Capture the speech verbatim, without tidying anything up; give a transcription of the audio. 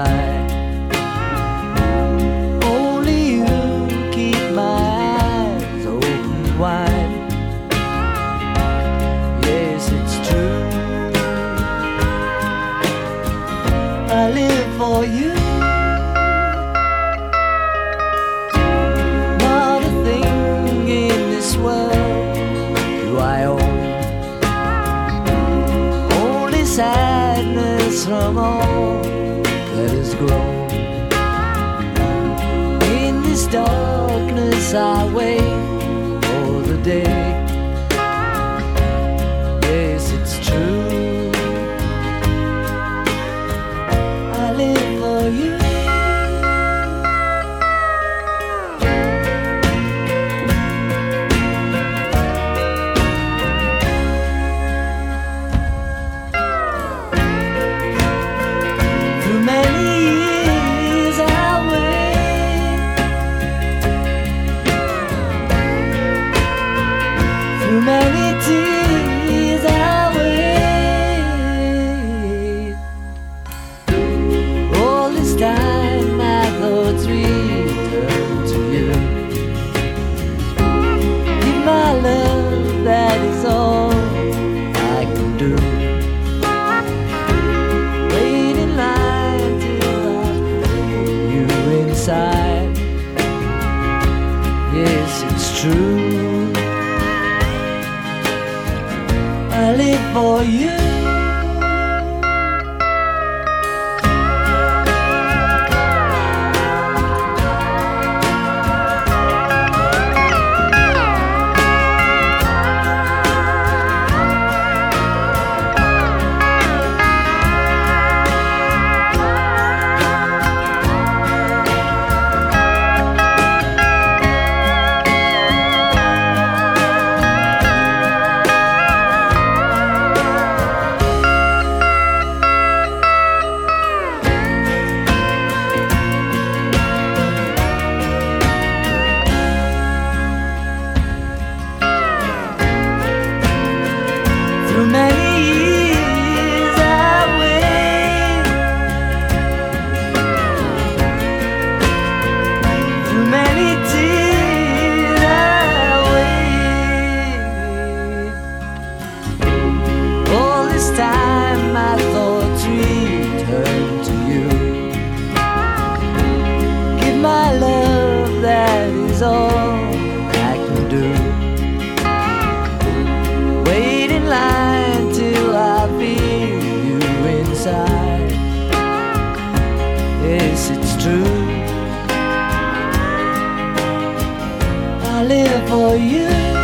lie. Only you keep my eyes open wide. Yes, it's true, I live for you. Not a thing in this world do I own, only sadness from all that has grown. In this darkness I wait for the day. Yes, it's true, I live for you. Through many years I wait, through many tears I wait. All this time my thoughts return to you. Give my love, that is all I can do. Wait in line till I feel you inside. Yes, it's true, I live for you. Through many years I wait, through many tears I wait. All this time my thoughts return to you. Give my love, that is all I can do. Wait in line till I feel you inside. Yes, it's true, I live for you.